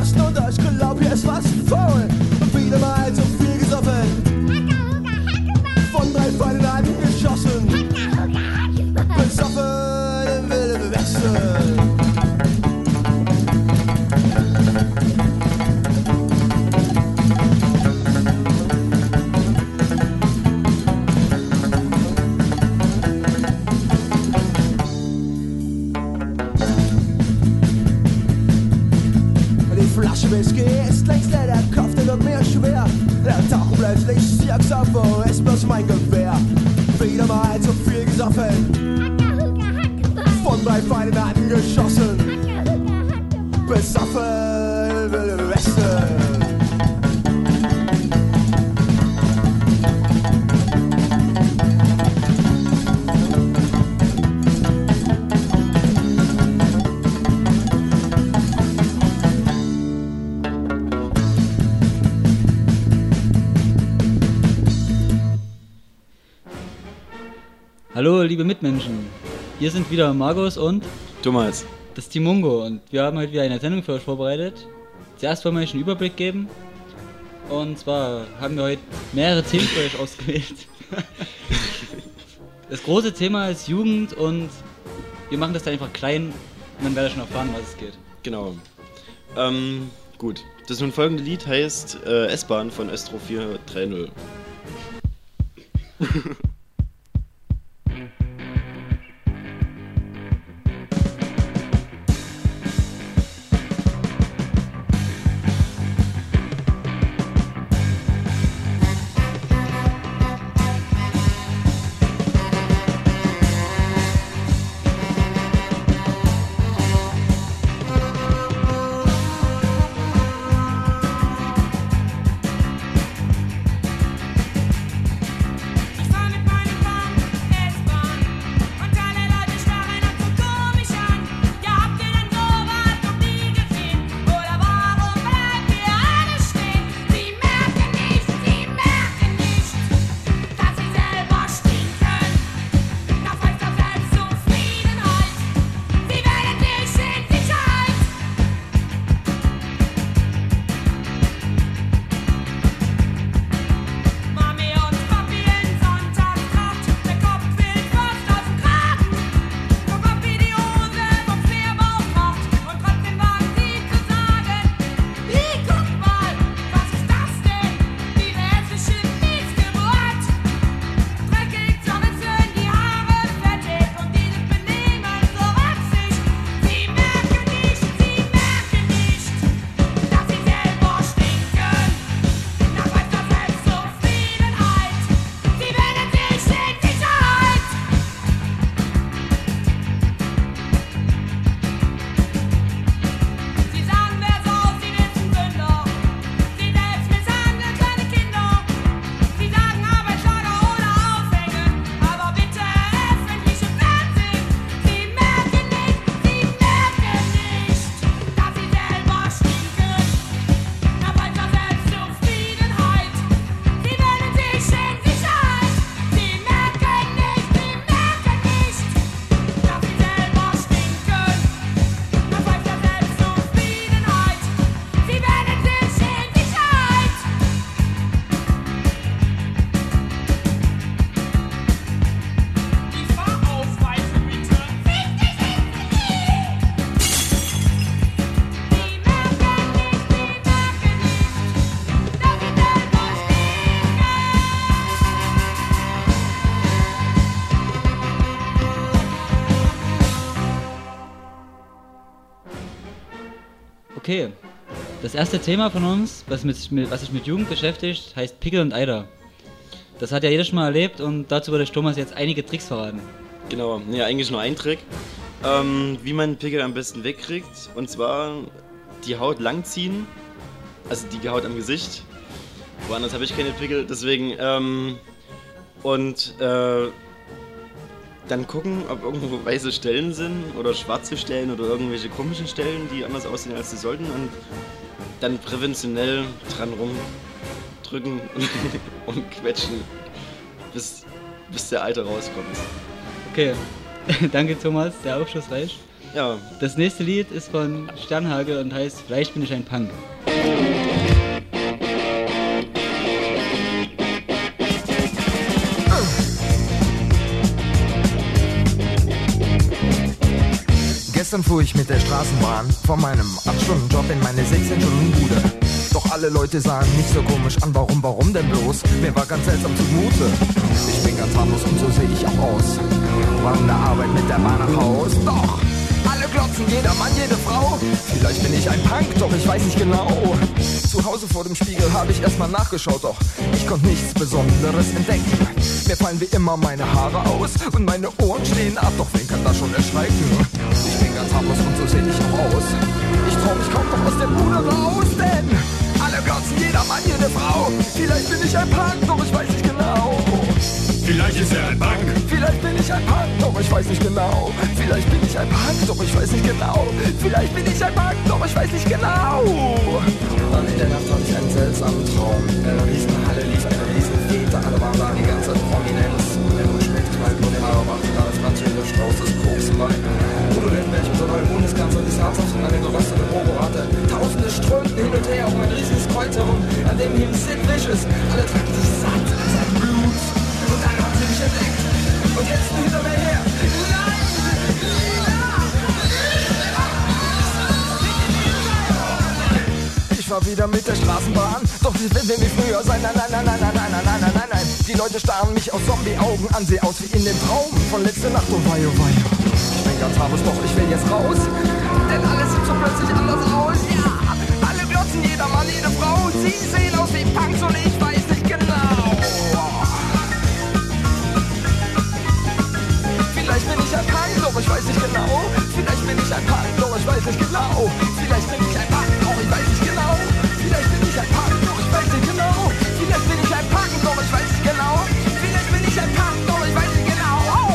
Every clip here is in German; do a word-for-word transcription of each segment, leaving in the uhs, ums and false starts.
geschossen und ich glaub, hier ist was faul. Wieder mal zu viel gesoffen, von drei Pfeilen angeschossen, besoffen im wilden Westen. Whisky ist längst leer, der Kopf, der wird mir schwer. Der taucht plötzlich Sirks auf, wo ist bloß mein Gewehr? Wieder mal zu viel gesoffen, von drei Pfeilen angeschossen, besoffen, wilde Westen. Hallo liebe Mitmenschen, hier sind wieder Markus und Thomas. Das Team Mungo und wir haben heute wieder eine Sendung für euch vorbereitet. Zuerst wollen wir euch einen Überblick geben und zwar haben wir heute mehrere Themen für euch ausgewählt. Das große Thema ist Jugend und wir machen das dann einfach klein und dann werdet ihr schon erfahren, was es geht. Genau. Ähm, gut. Das nun folgende Lied heißt äh, S-Bahn von Östro vier drei null. Okay, das erste Thema von uns, was, mit, was sich mit Jugend beschäftigt, heißt Pickel und Eider. Das hat ja jeder schon mal erlebt und dazu würde Thomas jetzt einige Tricks verraten. Genau, ja, eigentlich nur ein Trick, ähm, wie man Pickel am besten wegkriegt. Und zwar die Haut langziehen, also die Haut am Gesicht. Woanders habe ich keine Pickel, deswegen, ähm, und äh, dann gucken, ob irgendwo weiße Stellen sind oder schwarze Stellen oder irgendwelche komischen Stellen, die anders aussehen als sie sollten, und dann präventionell dran rumdrücken und quetschen, bis, bis der Alte rauskommt. Okay, danke Thomas, sehr aufschlussreich. Ja. Das nächste Lied ist von Sternhagel und heißt Vielleicht bin ich ein Punk. Gestern fuhr ich mit der Straßenbahn von meinem acht Stunden Job in meine sechzehn Stunden Bude. Doch alle Leute sahen mich so komisch an, warum, warum denn bloß? Mir war ganz seltsam zumute. Ich bin ganz harmlos und so sehe ich auch aus. Von der Arbeit mit der Bahn nach Haus. Doch, alle glotzen, jeder Mann, jede Frau. Vielleicht bin ich ein Punk, doch ich weiß nicht genau. Zu Hause vor dem Spiegel habe ich erstmal nachgeschaut, doch ich konnte nichts Besonderes entdecken. Mir fallen wie immer meine Haare aus und meine Ohren stehen ab, doch wen kann das schon erschrecken? Ich bin ganz harmlos und so sehe ich auch aus. Ich trau mich kaum noch aus der Bude raus, denn alle glotzen, jeder Mann, jede Frau. Vielleicht bin ich ein Punk, doch ich weiß nicht genau. Vielleicht ist er ein Punk. Vielleicht bin ich ein Punk, doch ich weiß nicht genau. Vielleicht bin ich ein Punk, doch ich weiß nicht genau. Vielleicht bin ich ein Punk, doch ich weiß nicht genau. Dann in der Nacht hatte ich einen seltsamen Traum. In einer Riesenhalle lief eine Riesenfete. Alle waren da, die ganze Prominenz. Der Hund schmeckt mal nur den Haare macht. Da ist manche der Strauß des Koksen bei. Udo Lindenberg, unser neuer Bundeskanzler, die herzhaft und eine geröstete Proberate. Tausende strömten hin und her um ein riesiges Kreuz herum, an dem hing Sid Vicious. Alle tranken sich satt an seinem Blut. Und dann haben sie mich entdeckt und hetzten hinter mir her. Ich war wieder mit der Straßenbahn, doch sie will wie früher sein. Nein, nein, nein, nein, nein, nein, nein, nein, nein, nein, nein. Die Leute starren mich aus Zombie-Augen an, sehe aus wie in dem Traum von letzter Nacht. Oh wei, oh wei. Ich bin ganz harmlos, doch ich will jetzt raus, denn alles sieht so plötzlich anders aus. Ja, alle glotzen, jeder Mann, jede Frau. Sie sehen aus wie Punks und ich weiß nicht genau. Vielleicht bin ich ein Punk, doch ich weiß nicht genau. Vielleicht bin ich ein Punk, doch ich weiß nicht genau. Vielleicht bin ich ein Punk, doch ich weiß nicht genau. Vielleicht bin ich ein Punk, doch ich weiß nicht genau. Vielleicht bin ich ein Punk, doch ich weiß nicht genau. Vielleicht bin ich ein Punk, doch ich weiß nicht genau. Oh.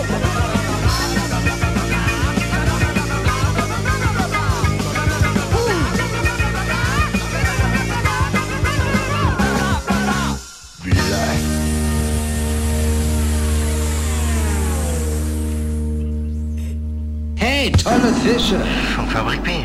Hey, tolle Fische. Von Fabrik B.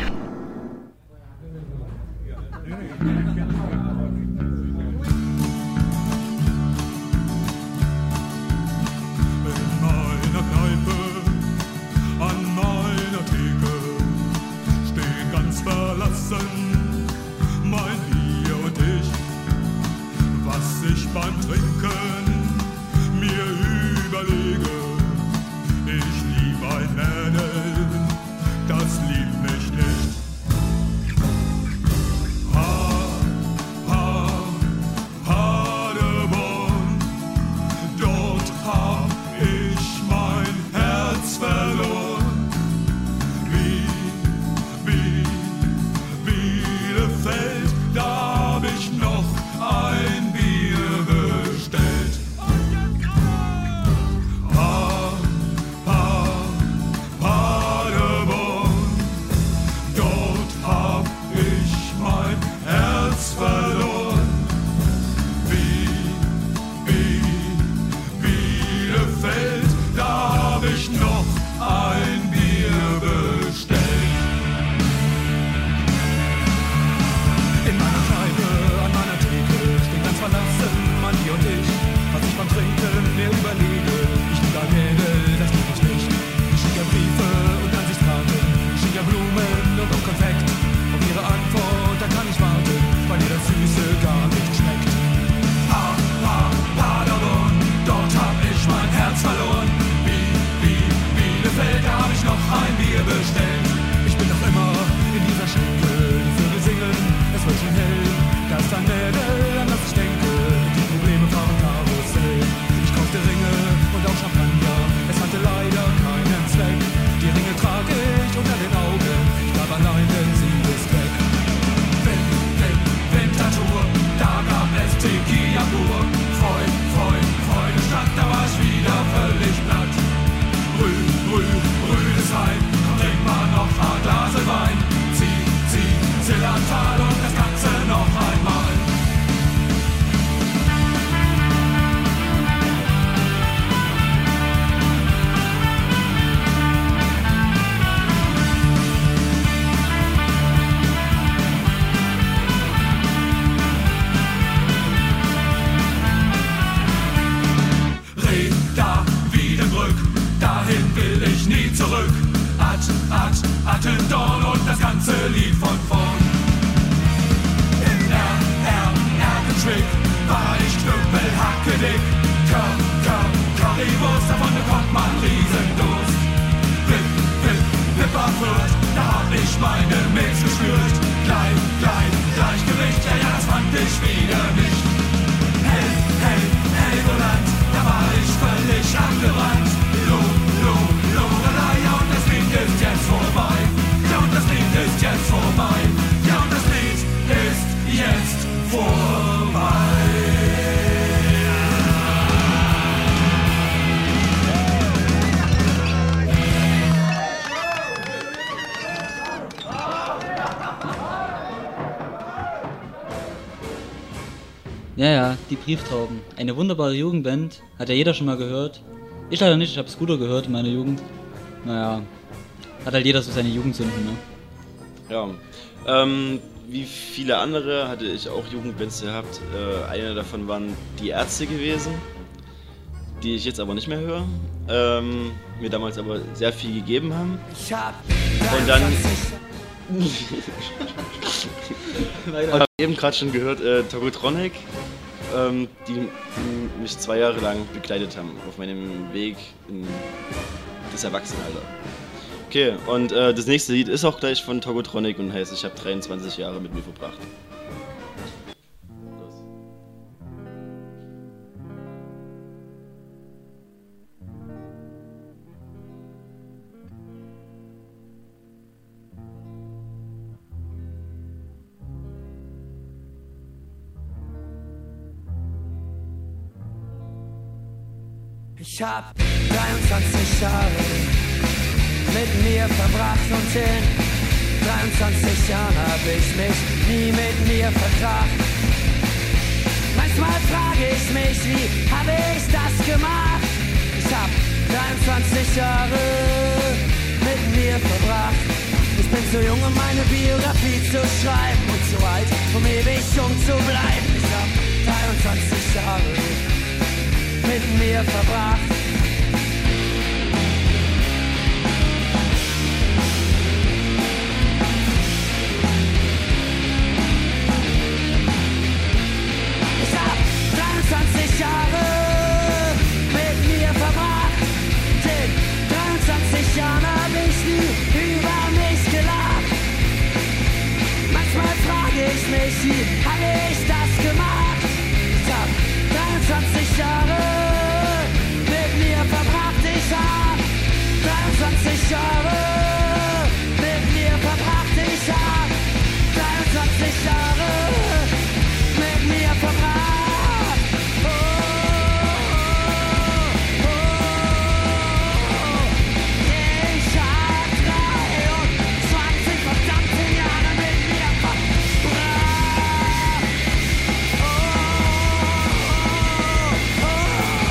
Blick. Komm, komm, Currywurst, davon bekommt man Riesendurst. Wip, wip, Wipperfurt, da hab ich meine Milz gespürt. Klein, klein, Gleichgewicht, ja, ja, das fand ich wieder nicht. Hell, hell, Helgoland, da war ich völlig abgerannt. Lo, lo, Lorelei, ja, und das Lied ist jetzt vorbei. Ja, und das Lied ist jetzt vorbei. Ja, und das Lied ist jetzt vorbei. Ja, ja, die Brieftauben. Eine wunderbare Jugendband. Hat ja jeder schon mal gehört. Ich leider nicht, ich hab Scooter gehört in meiner Jugend. Naja, hat halt jeder so seine Jugendsünden, ne? Ja, ähm, wie viele andere hatte ich auch Jugendbands gehabt. Äh, eine davon waren die Ärzte gewesen, die ich jetzt aber nicht mehr höre. Ähm, mir damals aber sehr viel gegeben haben. Und dann... Ich habe eben gerade schon gehört, äh, Togotronic, ähm, die, die mich zwei Jahre lang begleitet haben auf meinem Weg in das Erwachsenenalter. Okay, und äh, das nächste Lied ist auch gleich von Togotronic und heißt Ich habe dreiundzwanzig Jahre mit mir verbracht. Ich hab dreiundzwanzig Jahre mit mir verbracht und in dreiundzwanzig Jahren hab ich mich nie mit mir verkracht. Manchmal frage ich mich, wie hab ich das gemacht? Ich hab dreiundzwanzig Jahre mit mir verbracht. Ich bin zu jung, um meine Biografie zu schreiben und zu alt, um ewig jung zu bleiben. Ich hab dreiundzwanzig Jahre mit mir verbracht. Ich hab dreiundzwanzig Jahre mit mir verbracht. In dreiundzwanzig Jahren hab ich nie über mich gelacht. Manchmal frage ich mich, wie hab ich das gemacht? Ich hab dreiundzwanzig Jahre mit mir verbracht. Ich hab dreiundzwanzig Jahre mit mir verbracht. Ich hab dreiundzwanzig Jahre mit mir verbracht. Oh, oh, oh. Ich hab dreiundzwanzig verdammte Jahre mit mir verbracht. Oh, oh, oh.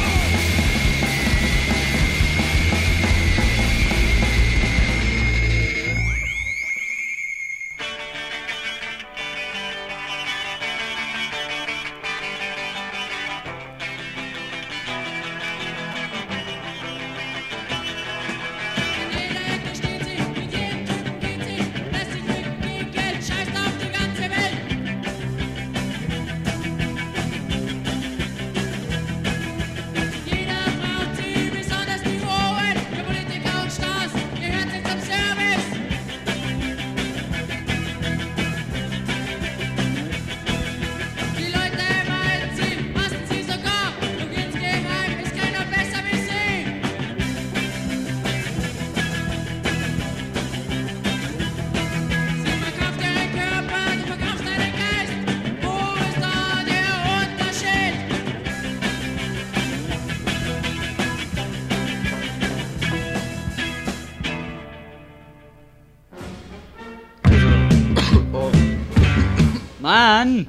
Mann!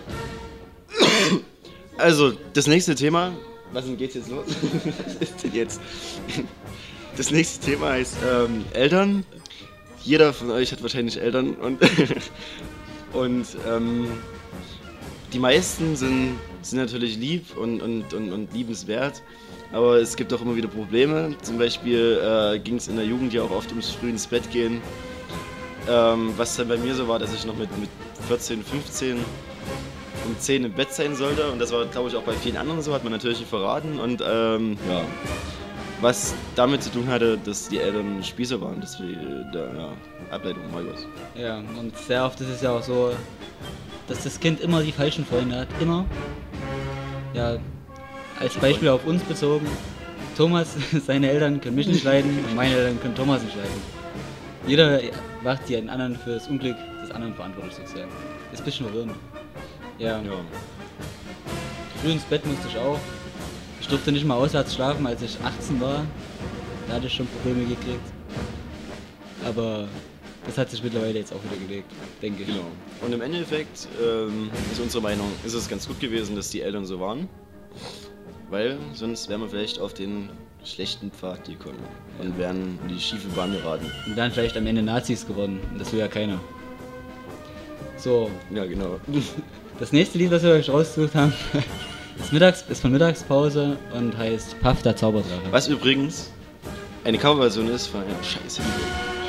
Also, das nächste Thema. Was denn geht's jetzt los? Was ist denn jetzt? Das nächste Thema heißt ähm, Eltern. Jeder von euch hat wahrscheinlich Eltern und, und ähm, die meisten sind, sind natürlich lieb und, und, und, und liebenswert, aber es gibt auch immer wieder Probleme. Zum Beispiel äh, ging es in der Jugend ja auch oft ums früh ins Bett gehen. Ähm, was dann bei mir so war, dass ich noch mit, mit vierzehn, fünfzehn um zehn im Bett sein sollte. Und das war, glaube ich, auch bei vielen anderen so, hat man natürlich nicht verraten. Und ähm, ja, was damit zu tun hatte, dass die Eltern Spießer waren, das wir da, ja, Ableitung Markus. Ja, und sehr oft ist es ja auch so, dass das Kind immer die falschen Freunde hat. Immer. Ja, als Beispiel auf uns bezogen. Thomas, seine Eltern können mich nicht leiden und meine Eltern können Thomas nicht leiden. Jeder macht den anderen für das Unglück des anderen verantwortlich sozusagen. Ist ein bisschen verwirrend. Ja. Ja. Früh ins Bett musste ich auch. Ich durfte nicht mal auswärts schlafen, als ich achtzehn war. Da hatte ich schon Probleme gekriegt. Aber das hat sich mittlerweile jetzt auch wieder gelegt, denke ich. Genau. Und im Endeffekt ähm, ist unsere Meinung, ist es ganz gut gewesen, dass die Eltern so waren. Weil sonst wären wir vielleicht auf den schlechten Pfad gekommen und wären in die schiefe Bahn geraten. Und wären vielleicht am Ende Nazis geworden. Und das will ja keiner. So. Ja, genau. Das nächste Lied, was wir euch rausgesucht haben, ist, mittags, ist von Mittagspause und heißt Puff, der Zauberdrache. Was übrigens eine Coverversion ist von einer scheiße Liebe.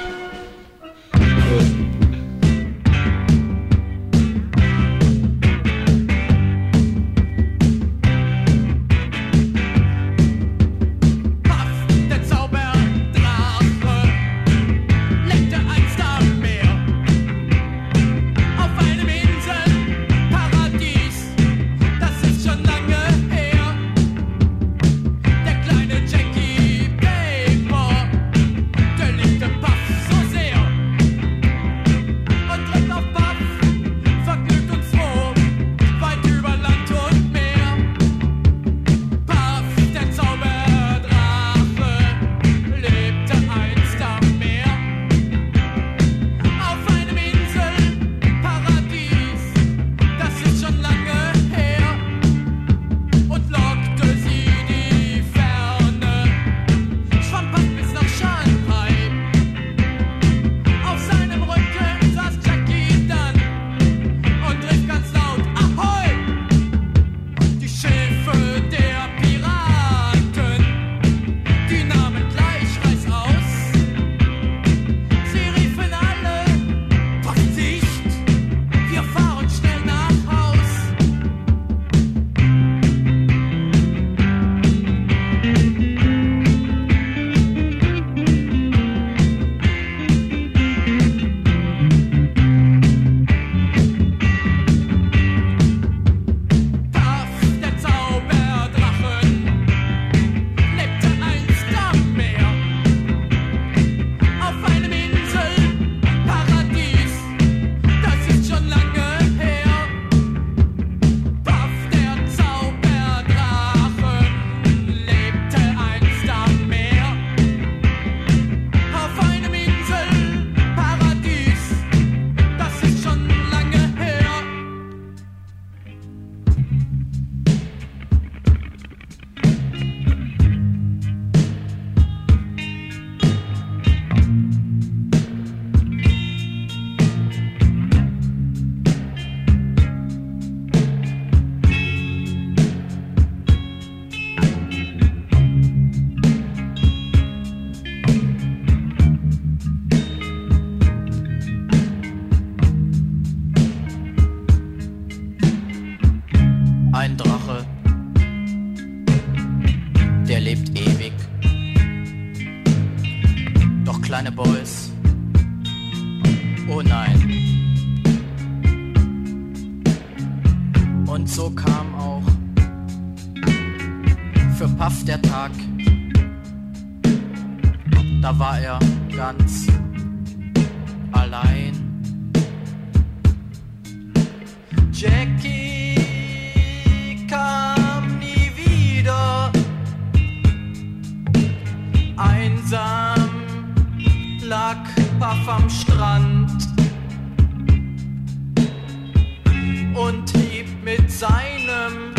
kleine Boys. Oh nein. Und so kam auch für Puff der Tag. Da war er ganz allein. Jackie kam nie wieder. Einsam lag Puff am Strand und hieb mit seinem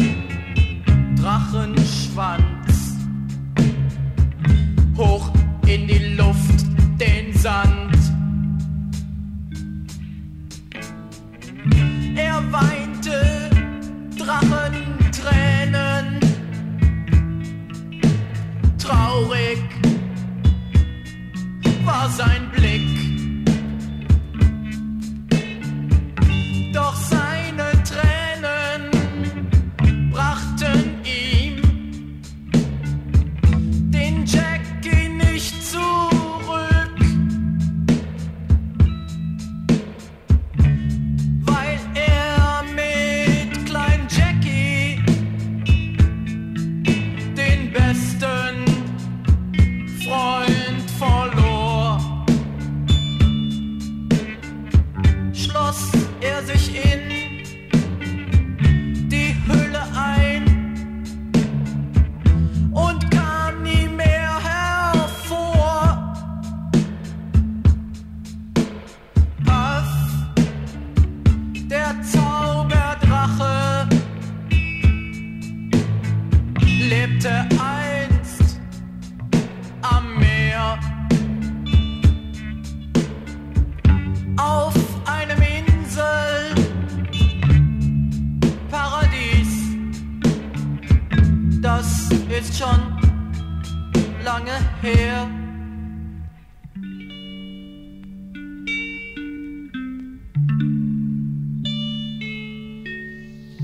Drachenschwanz hoch in die Luft den Sand. Er weinte Drachentränen, traurig war sein Blick, doch seine Tränen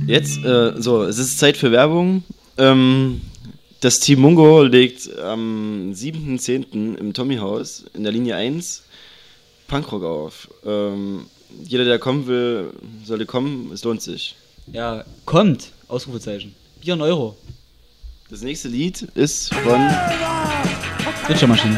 Jetzt, äh, so, es ist Zeit für Werbung. Ähm, das Team Mungo legt am siebten zehnten im Tommy-Haus in der Linie eins Punkrock auf. Ähm, jeder, der kommen will, sollte kommen, es lohnt sich. Ja, kommt! Ausrufezeichen. vier Euro. Das nächste Lied ist von Glitschermaschine.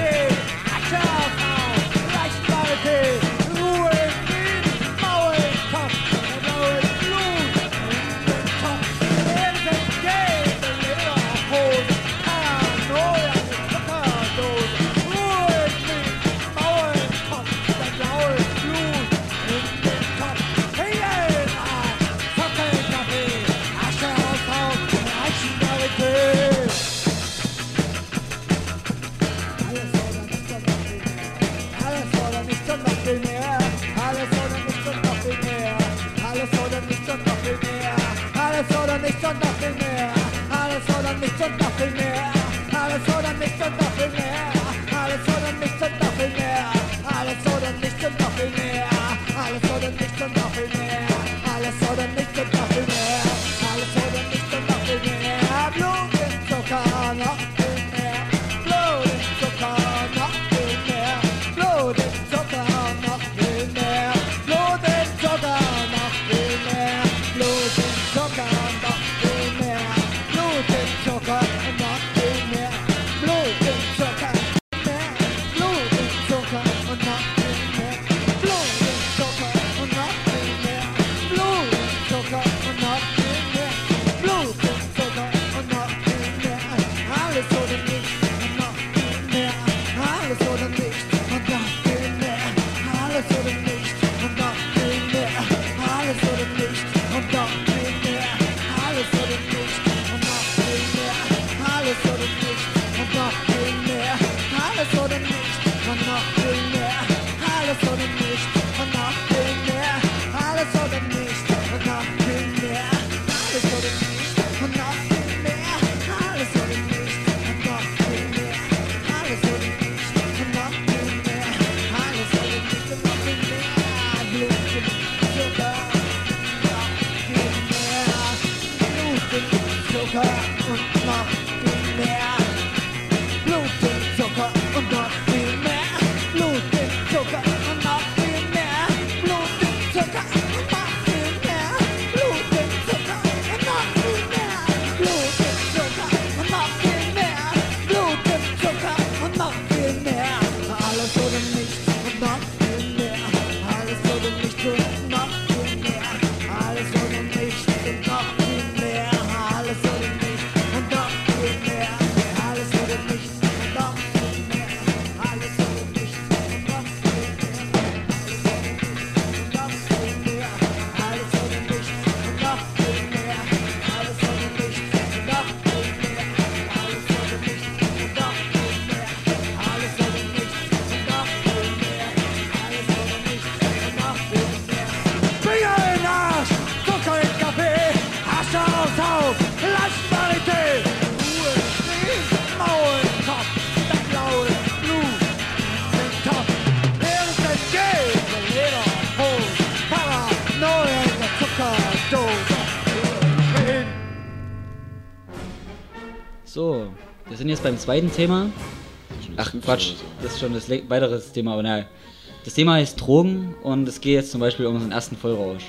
So, wir sind jetzt beim zweiten Thema. Ach Quatsch, das ist schon das le- weitere Thema, aber naja. Das Thema heißt Drogen und es geht jetzt zum Beispiel um unseren ersten Vollrausch.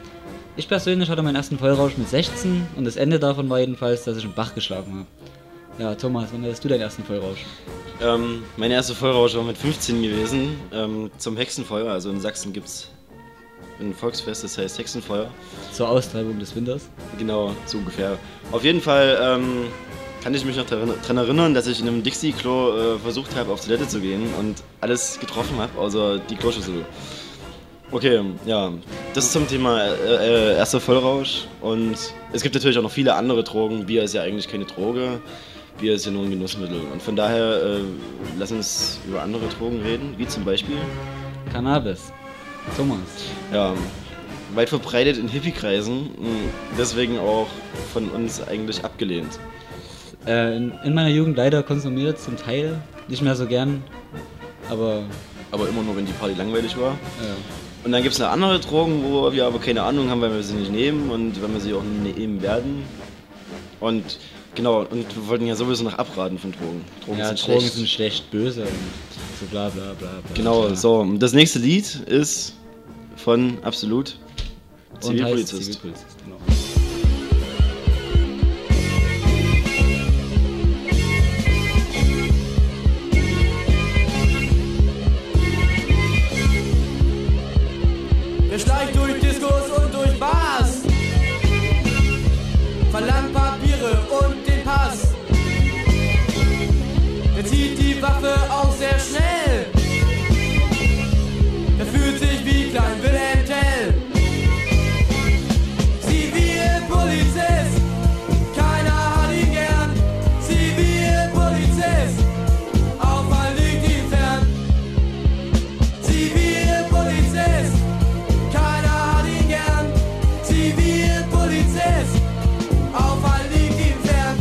Ich persönlich hatte meinen ersten Vollrausch mit sechzehn und das Ende davon war jedenfalls, dass ich im Bach geschlafen habe. Ja, Thomas, wann hattest du deinen ersten Vollrausch? Ähm, mein erster Vollrausch war mit fünfzehn gewesen, ähm, zum Hexenfeuer. Also in Sachsen gibt es ein Volksfest, das heißt Hexenfeuer. Zur Austreibung des Winters? Genau, so ungefähr. Auf jeden Fall ähm, kann ich mich noch daran erinnern, dass ich in einem Dixie-Klo äh, versucht habe, auf Toilette zu gehen und alles getroffen habe, außer die Kloschüssel. Okay, ja, das ist zum Thema äh, äh, erster Vollrausch. Und es gibt natürlich auch noch viele andere Drogen. Bier ist ja eigentlich keine Droge. Bier ist ja nur ein Genussmittel. Und von daher, äh, lass uns über andere Drogen reden, wie zum Beispiel Cannabis. Thomas. Ja, weit verbreitet in Hippie-Kreisen, deswegen auch von uns eigentlich abgelehnt. Äh, in, in meiner Jugend leider konsumiert, zum Teil, nicht mehr so gern, aber... Aber immer nur, wenn die Party langweilig war. Und dann gibt es noch andere Drogen, wo wir aber keine Ahnung haben, weil wir sie nicht nehmen und wenn wir sie auch nicht nehmen werden. Und genau, und wir wollten ja sowieso noch abraten von Drogen. Drogen ja, sind Drogen schlecht. sind schlecht, böse und so bla bla bla. bla Genau, bla. so. Und das nächste Lied ist von Absolut, Und Zivilpolizist. heißt Zivilpolizist, genau. Er schleicht durch Diskos und durch Bars, verlangt Papiere und den Pass. Er zieht die Waffe auch sehr schnell. Er fühlt sich wie Klein Wilhelm Tell. Zivilpolizist, keiner hat ihn gern. Zivilpolizist, Auffall liegt ihm fern. Zivilpolizist, keiner hat ihn gern. Zivilpolizist, Auffall liegt ihm fern.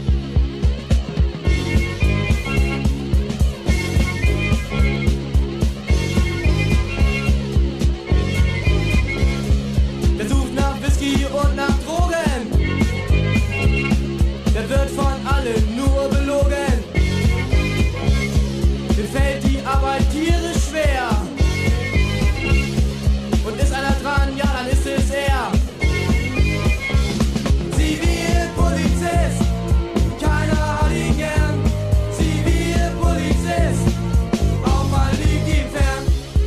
Der sucht nach Whisky und nach Drogen. Der wird von allen nur belogen. Dem fällt die Arbeit tierisch schwer. Und ist einer dran, ja, dann ist es er. Zivilpolizist, keiner hat ihn gern. Zivilpolizist, Auffall liegt ihm fern.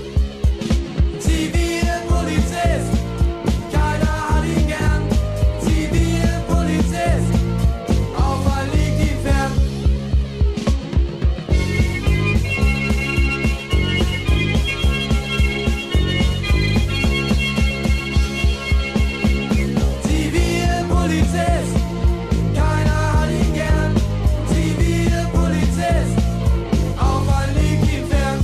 Zivilpolizist, keiner hat ihn gern. Zivilpolizist, Auffall liegt ihm fern. Zivilpolizist, keiner hat ihn gern. Zivilpolizist, Auffall liegt ihm fern.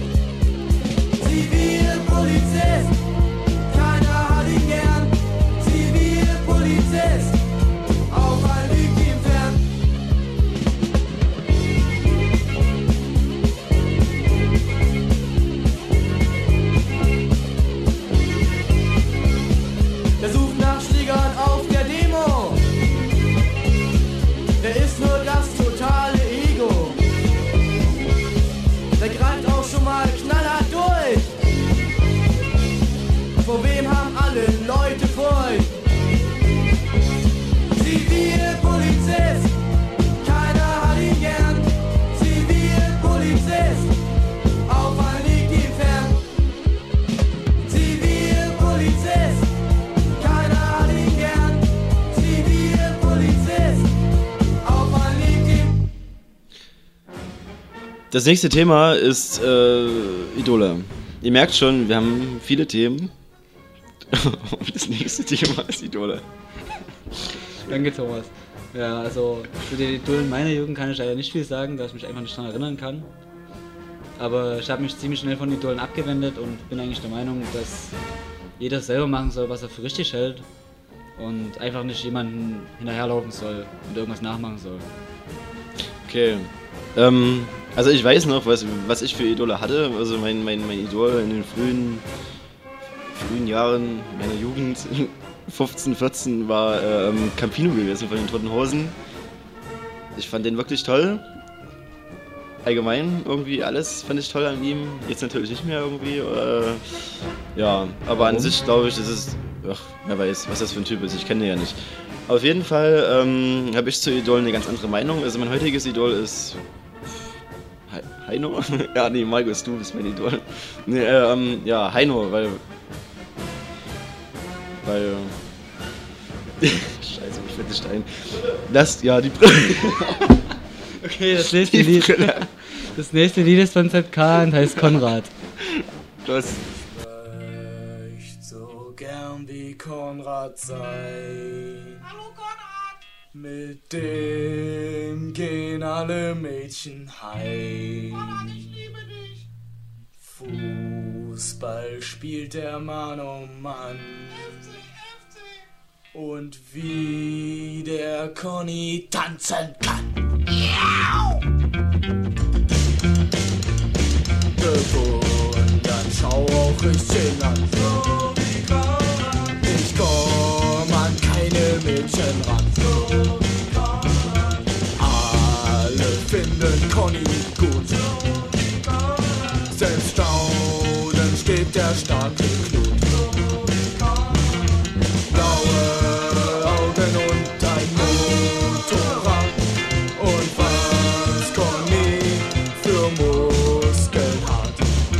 Zivilpolizist, keiner hat ihn gern. Zivilpolizist, Auffall liegt ihm fern. Der sucht nach Schlägern auf der Demo. Der ist nur das totale Ego. Der greift auch schon mal knallhart durch. Vor wem haben alle Leute Furcht? Zivilpolizist, keiner hat ihn gern. Zivilpolizist, Auffall liegt ihm fern. Zivilpolizist, keiner hat ihn gern. Zivilpolizist, Auffall liegt ihm. Das nächste Thema ist äh, Idole. Ihr merkt schon, wir haben viele Themen. Und das nächste Thema ist Idole. Danke, Thomas. Ja, also zu den Idolen meiner Jugend kann ich leider nicht viel sagen, da ich mich einfach nicht daran erinnern kann. Aber ich habe mich ziemlich schnell von Idolen abgewendet und bin eigentlich der Meinung, dass jeder selber machen soll, was er für richtig hält. Und einfach nicht jemanden hinterherlaufen soll und irgendwas nachmachen soll. Okay. Ähm, also ich weiß noch, was, was ich für Idole hatte. Also mein, mein, mein Idol in den frühen, frühen Jahren meiner Jugend, fünfzehn, vierzehn, war ähm, Campino gewesen von den Toten Hosen. Ich fand den wirklich toll. Allgemein irgendwie alles fand ich toll an ihm. Jetzt natürlich nicht mehr irgendwie. Äh, ja, aber an sich glaube ich, das ist, ach, wer weiß, was das für ein Typ ist. Ich kenne den ja nicht. Auf jeden Fall ähm, habe ich zu Idolen eine ganz andere Meinung. Also mein heutiges Idol ist He- Heino? Ja, nee, Markus, du bist mein Idol. Nee, äh, ähm, ja, Heino, weil... Weil... Scheiße, ich finde Stein. Das, ja, die Brille. Okay, das nächste Die Lied. Brille. Das nächste Lied ist von Z K und heißt Konrad. Das... Nicht so gern wie Konrad sein. Hallo Konrad! Mit dem gehen alle Mädchen heim. Konrad, ich liebe dich! Fußball spielt der Mann, oh Mann. Und wie der Conny tanzen kann. Ja! Bewundern schau auch ich Mädchen an. Ich komm an keine Mädchen ran. Alle finden Conny gut. Selbst staunend steht der starke Knut. Blaue Augen und ein Motorrad. Und was Conny für Muskeln hat.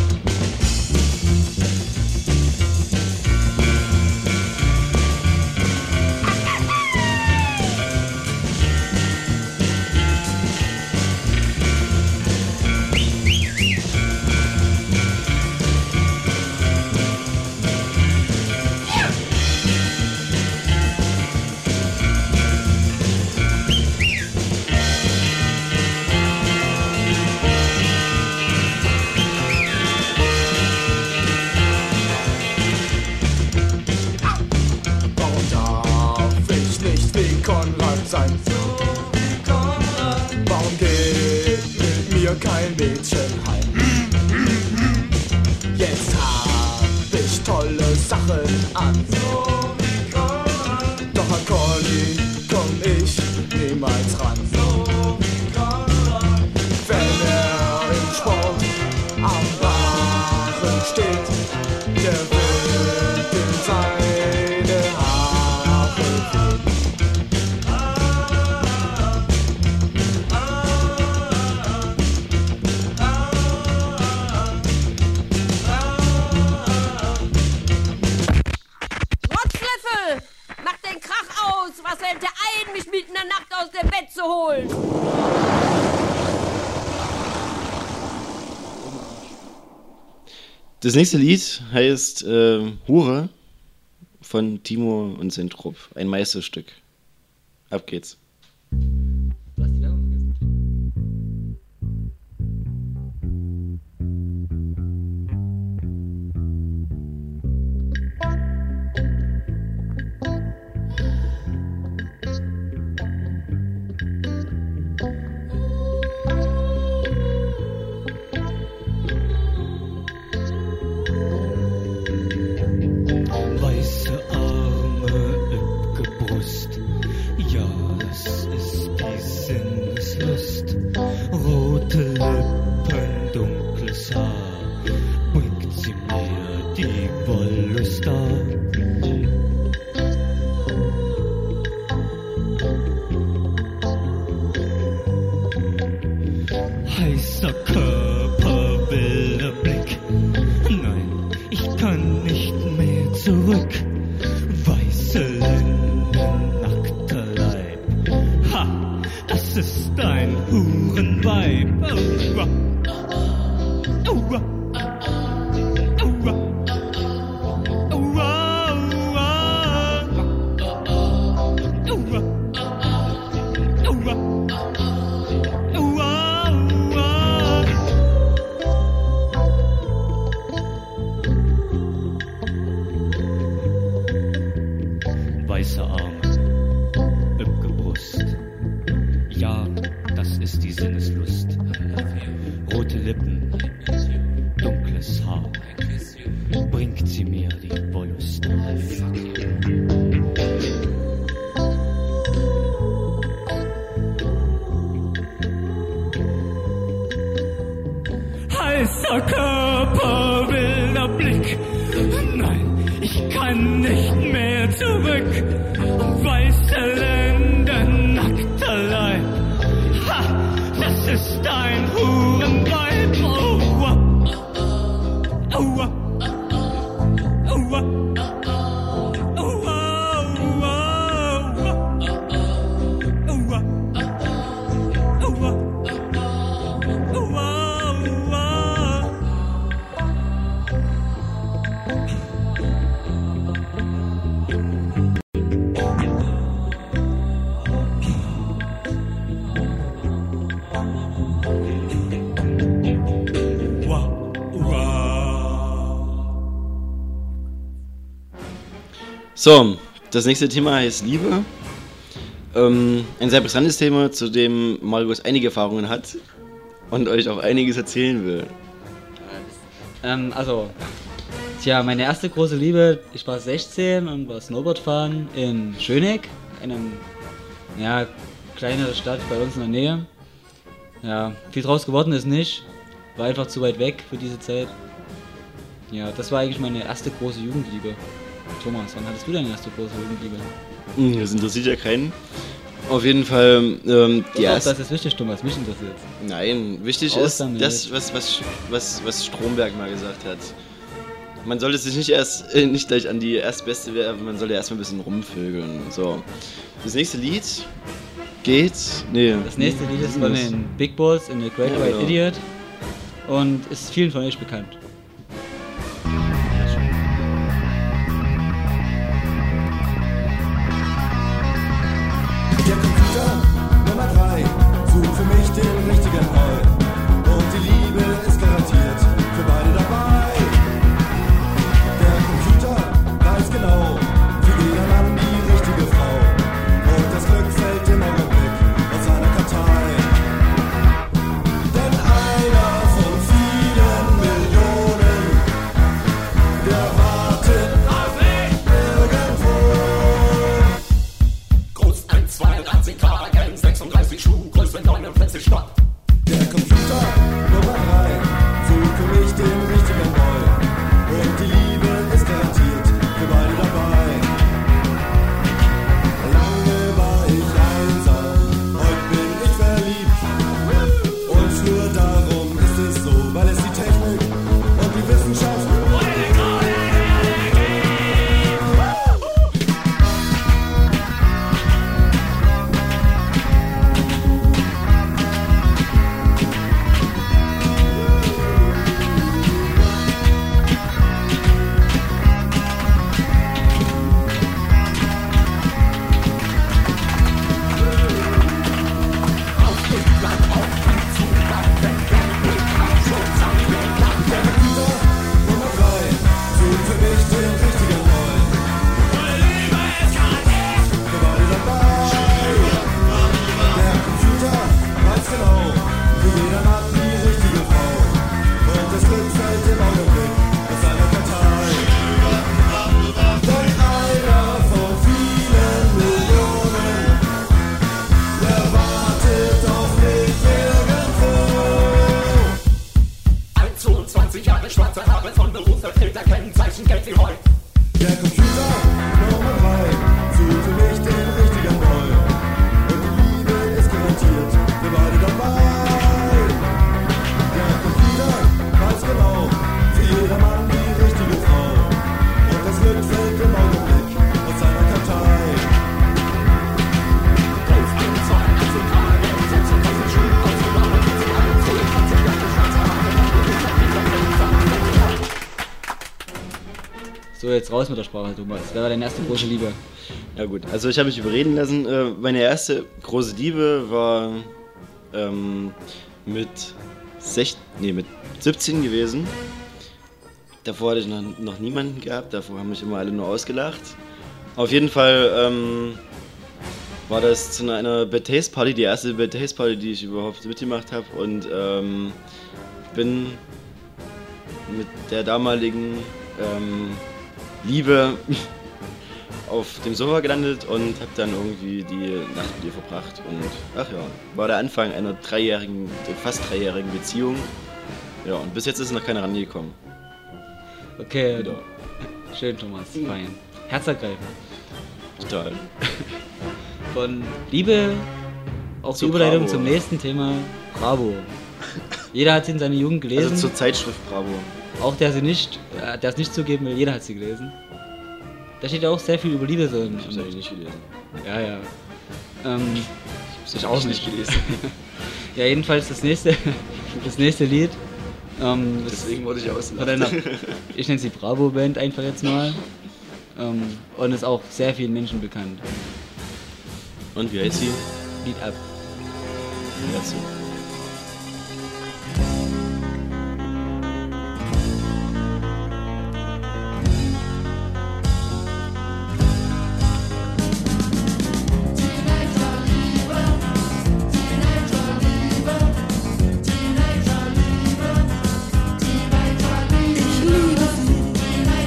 Sein. Warum geht mit mir kein Mädchen heim? Jetzt hab ich tolle Sachen an. Doch an Conny komm ich niemals ran. Wenn er im Sport am Barren steht, der Wind in seine Haare weht. Was hält der ein, mich mitten in der Nacht aus dem Bett zu holen? Das nächste Lied heißt äh, Hure von Timo und Sintrup. Ein Meisterstück. Ab geht's. Du hast die Werbung vergessen. Heißer Körper, wilder Blick. Nein, ich kann nicht mehr zurück. Weiße Lenden, nackter Leib. Ha, das ist ein Hurenweib. Aua, aua, aua, aua, weiße Arme, üppge Brust. Ja, das ist die Sinneslust. Rote Lippen, dunkles Haar. Bringt sie mir die Wollust. Heißer Körper, wilder Blick. Nein, ich kann nicht mehr zurück. Weiße Lenden, nackter Leib. Ha, das ist ein Hurenweib. Aua, aua, aua, aua, aua, aua, aua. So, das nächste Thema heißt Liebe. Ähm, ein sehr brisantes Thema, zu dem Marius einige Erfahrungen hat und euch auch einiges erzählen will. Ähm, also, Tja, meine erste große Liebe, ich war sechzehn und war Snowboard fahren in Schöneck, einem, ja, kleinere Stadt bei uns in der Nähe. Ja, viel draus geworden ist nicht, war einfach zu weit weg für diese Zeit. Ja, das war eigentlich meine erste große Jugendliebe. Thomas, wann hattest du deine erste große Jugendliebe? Hm, das interessiert ja keinen. Auf jeden Fall, ähm, die erste... Das ist wichtig, Thomas, mich interessiert. Nein, wichtig Aus ist damit. das, was, was, was, was Stromberg mal gesagt hat. Man sollte sich nicht erst, äh, nicht gleich an die erstbeste werfen, man sollte erstmal ein bisschen rumvögeln. So. Das nächste Lied geht... Nee. Das nächste Lied ist von den Big Balls in The Great Ja, White genau. Idiot und ist vielen von euch bekannt. Der Computer Nummer drei sucht für mich den richtigen Boy. Und die Liebe ist garantiert für beide dabei. Der Computer weiß genau, für jeder Mann die richtige Frau. Und das Glück fällt im Augenblick aus seiner Kartei. Denn einer von vielen Millionen, der wartet auf mich irgendwo. Groß eins, zwei, dreizehn K, Agent, sechsunddreißig Schuh, Größe neunundvierzig Stock. Der Computer Nummer drei sucht für mich den richtigen Boy. Und die Liebe ist garantiert für beide dabei. Lange war ich einsam, heute bin ich verliebt. Und nur darum ist es so, weil es die Technik und die Wissenschaft Nummer drei sucht für mich den richtigen Boy. Für beide dabei. Der Computer weiß genau, für jeder Mann die richtige Frau. Und das Glück fällt im Augenblick aus seiner Kartei. Denn einer von vielen Millionen, der wartet auf mich irgendwo. einundzwanzig Jahre schwarze Haare von Beruf verfehlter Kennzeichen, Geld wie Heu. Der Computer Nummer drei sucht für mich den richtigen Boy. Und die Liebe ist garantiert für beide dabei. Der Computer weiß genau, für jeder Mann die richtige Frau. Und das Glück fällt im Augenblick aus seiner Kartei. Groß eins, zwei, dreizehn K, Agent, sechsunddreißig Schuh, Größe neunundvierzig, einundzwanzig Jahre schwarze Haare von Beruf verfehlter Kennzeichen, Geld wie Heu. So, jetzt raus mit der Sprache, Thomas. Wer war deine erste große Liebe? Ja gut, also ich habe mich überreden lassen. Äh, meine erste große Liebe war ähm, mit, sech, nee, mit siebzehn gewesen. Davor hatte ich noch, noch niemanden gehabt, davor haben mich immer alle nur ausgelacht. Auf jeden Fall ähm, war das zu einer Bad Taste Party, die erste Bad Taste Party, die ich überhaupt mitgemacht habe. Und ähm, bin mit der damaligen ähm, Liebe auf dem Sofa gelandet und habe dann irgendwie die Nacht mit ihr verbracht. Und ach ja, war der Anfang einer dreijährigen, fast dreijährigen Beziehung. Ja, und bis jetzt ist noch keiner rangekommen. Okay, Wieder. schön, Thomas, fein. Herzergreifend. Total. Von Liebe auch Zu die Überleitung Bravo. zum nächsten Thema, Bravo. Jeder hat sie in seiner Jugend gelesen, Also zur Zeitschrift Bravo. auch der sie nicht, äh, der es nicht zugeben will, jeder hat sie gelesen. Da steht ja auch sehr viel über Liebe so. Ich hab's eigentlich nicht gelesen. Ja, ja. Ähm, Ich ich hab's auch nicht nicht. gelesen. Ja, jedenfalls das nächste, das nächste Lied. Ähm, das Deswegen wurde ich von ausgelacht. einer, ich nenne sie Bravo-Band einfach jetzt mal. Ähm, und ist auch sehr vielen Menschen bekannt. Und wie heißt sie? Lied ab. Dazu. Ich liebe sie.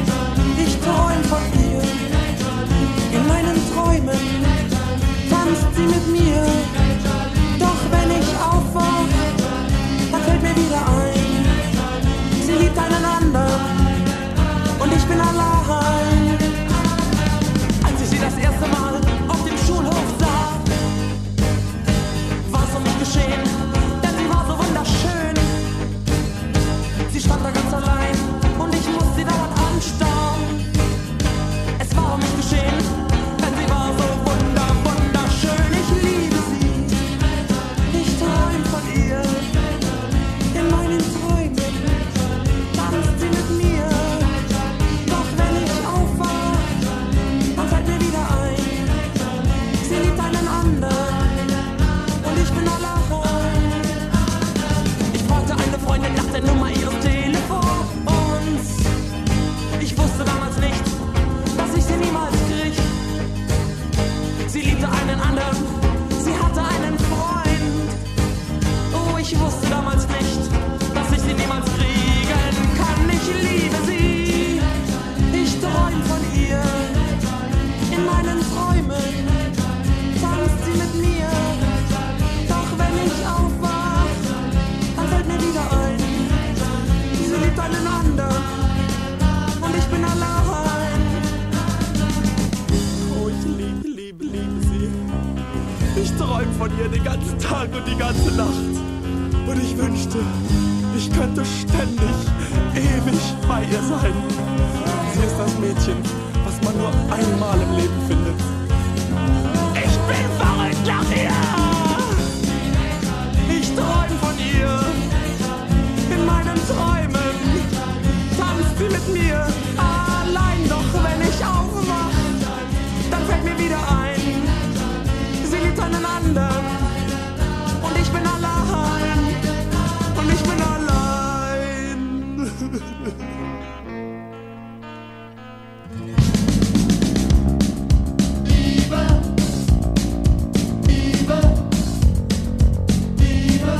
träum von ihr den ganzen Tag und die ganze Nacht. Und ich wünschte, ich könnte ständig, ewig bei ihr sein. Sie ist das Mädchen, was man nur einmal im Leben findet. Ich bin verrückt nach ihr! Ich träum von ihr. In meinen Träumen tanzt sie mit mir. Allein doch, wenn ich aufwach, dann fällt mir wieder ein, sie liebt einen anderen. Und ich bin allein. Und ich bin allein. Liebe, Liebe, Liebe,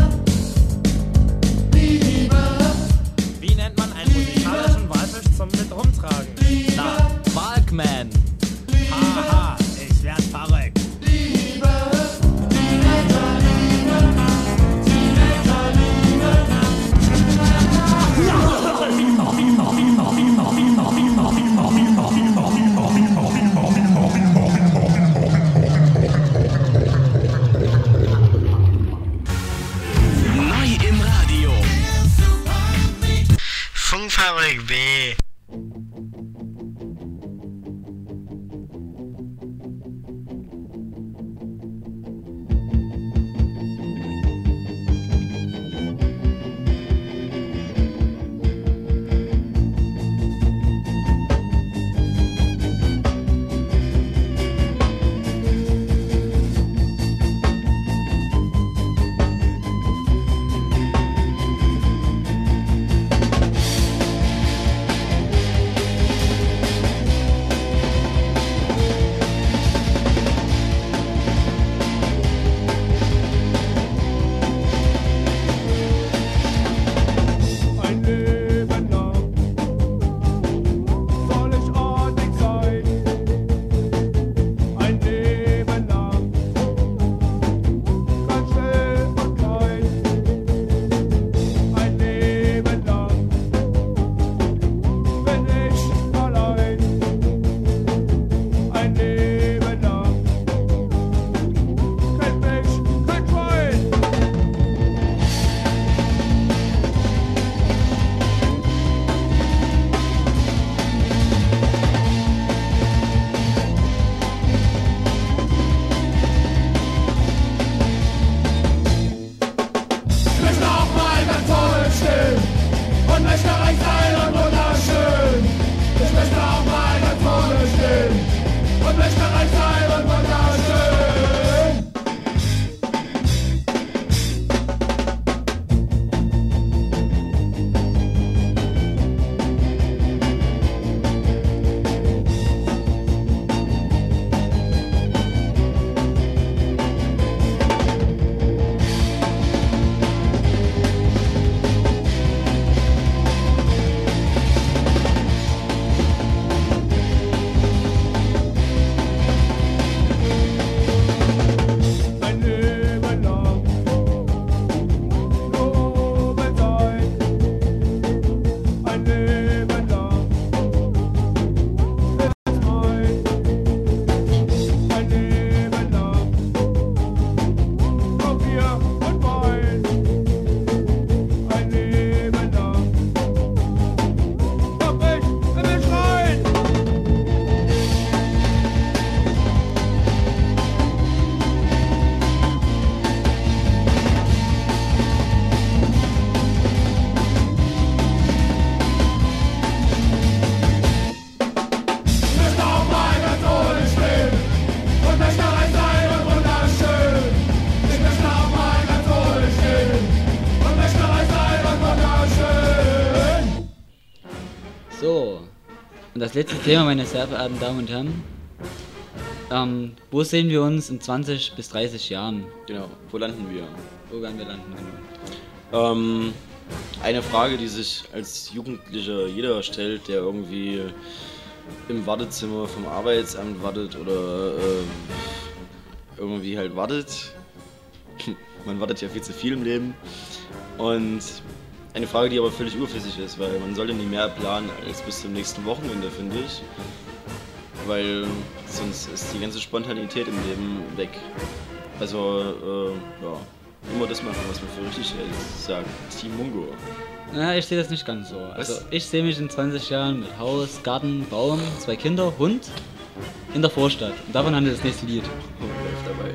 Liebe. Wie nennt man einen musikalischen Walfisch zum mit rumtragen? Na, Walkman. Haha, ich werd verrückt. Neu im Radio. Funkverrückt B. Und das letzte Thema, meine sehr verehrten Damen und Herren. Ähm, wo sehen wir uns in zwanzig bis dreißig Jahren? Genau, wo landen wir? Wo werden wir landen, genau. Ähm, eine Frage, die sich als Jugendlicher jeder stellt, der irgendwie im Wartezimmer vom Arbeitsamt wartet oder äh, irgendwie halt wartet. Man wartet ja viel zu viel im Leben. Und eine Frage, die aber völlig überflüssig ist, weil man sollte nie mehr planen als bis zum nächsten Wochenende, finde ich. Weil sonst ist die ganze Spontanität im Leben weg. Also, äh, ja, immer das machen, was man für richtig hält, sagt Team Mungo. Na, ich sehe das nicht ganz so. Also ich sehe mich in zwanzig Jahren mit Haus, Garten, Baum, zwei Kinder, Hund in der Vorstadt. Und davon handelt das nächste Lied. Oh, läuft dabei.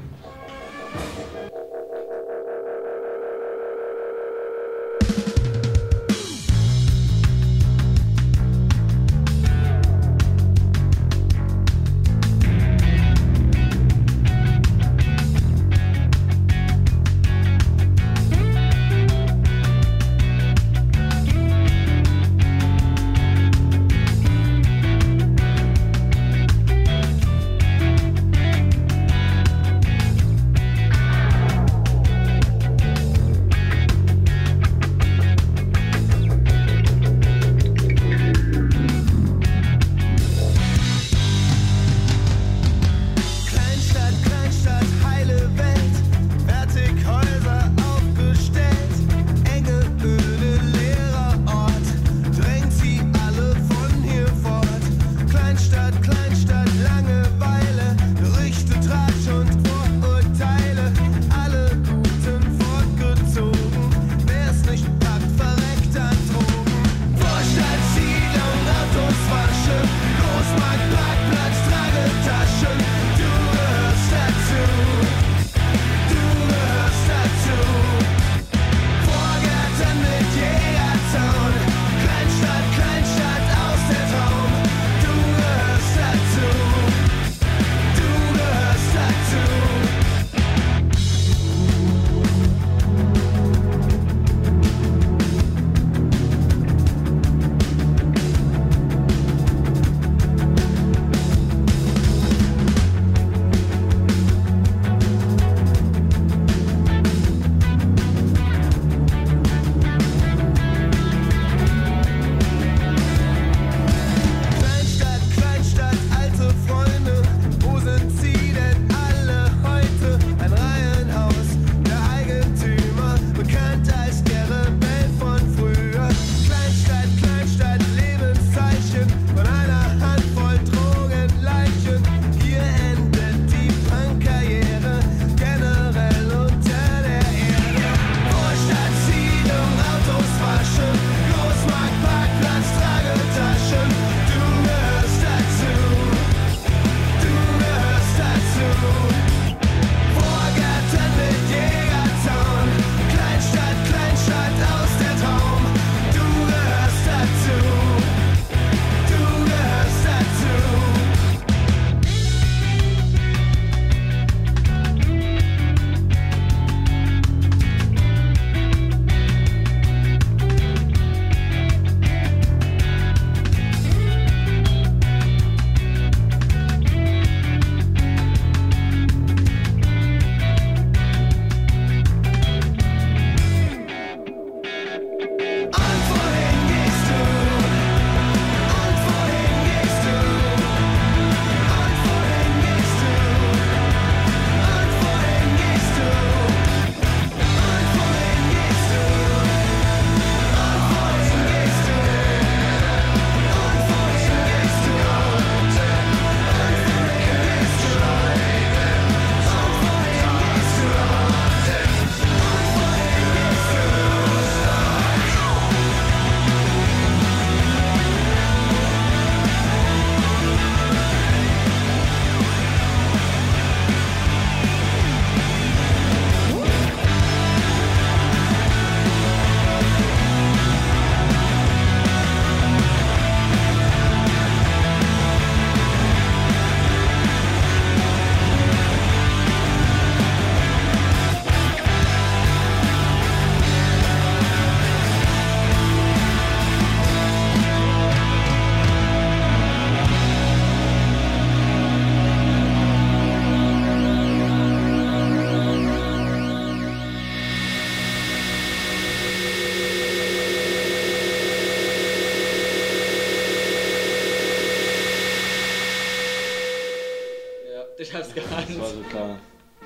Ich hab's geahnt. Das war so klar.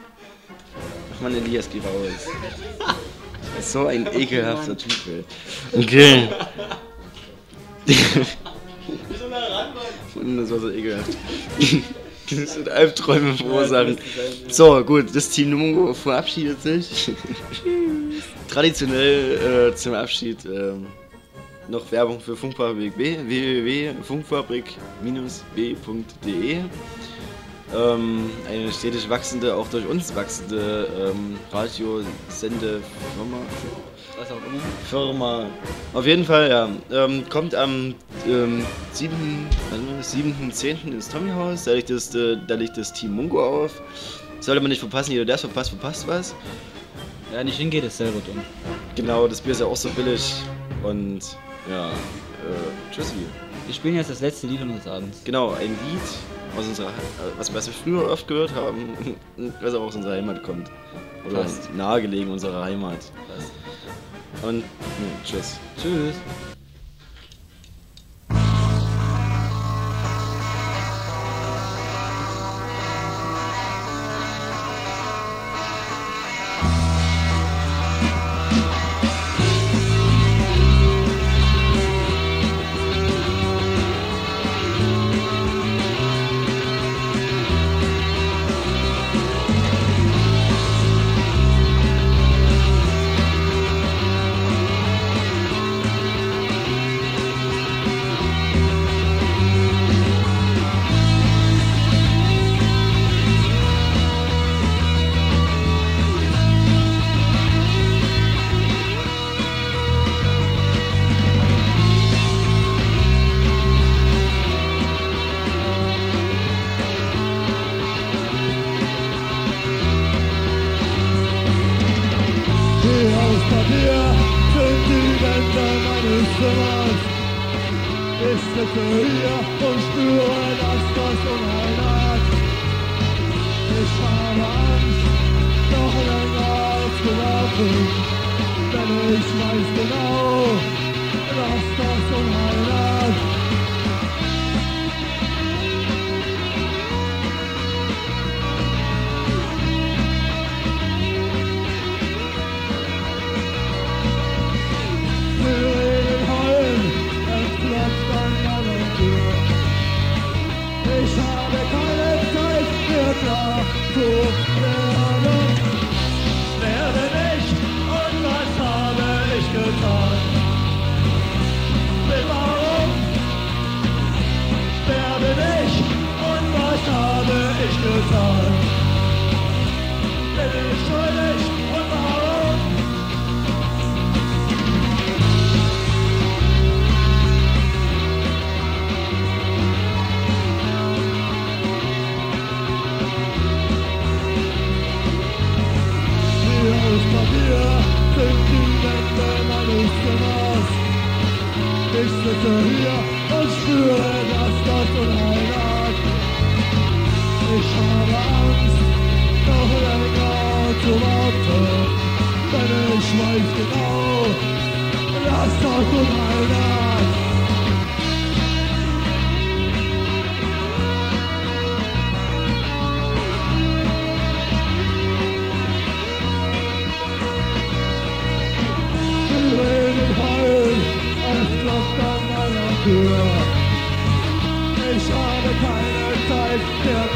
Ach man, Elias, geh raus. Das ist so ein ekelhafter Typ, ey. Okay. Das war so ekelhaft. Das sind Albträume verursachen. So, gut, das Team Mungo verabschiedet sich. Traditionell äh, zum Abschied äh, noch Werbung für Funkfabrik B, w w w punkt funkfabrik b punkt d e. Ähm, eine stetig wachsende, auch durch uns wachsende ähm, Radiosendefirma. Was auch immer. Firma. Auf jeden Fall, ja. Ähm, kommt am ähm, siebten zehnten ins Tommyhaus. Da liegt, das, äh, da liegt das Team Mungo auf. Sollte man nicht verpassen, jeder der es verpasst, verpasst was. Ja, nicht hingeht, ist selber dumm. Genau, das Bier ist ja auch so billig. Und ja, äh, tschüssi. Wir spielen jetzt das letzte Lied unseres Abends. Genau, ein Lied, aus unserer, was, was wir früher oft gehört haben, was auch aus unserer Heimat kommt. Oder Fast. nahegelegen unserer Heimat. Fast. Und ne, tschüss. Tschüss. Ich sitze hier und spüre, dass das Unheil hat. Ich habe Angst, noch länger zu warten, denn ich weiß genau, dass das Unheil hat. Ich habe keine Zeit mehr klar zu werden. Wer bin ich und was habe ich getan? Warum? Wer bin ich und was habe ich getan? Bin ich schuldig und warum? Aus Papier sind die Wände meines Zimmers. Ich sitze hier und spüre, dass das Unheil hat. Ich habe Angst, noch länger zu warten, denn ich weiß genau, dass das Unheil hat. Ich habe keine Zeit mehr.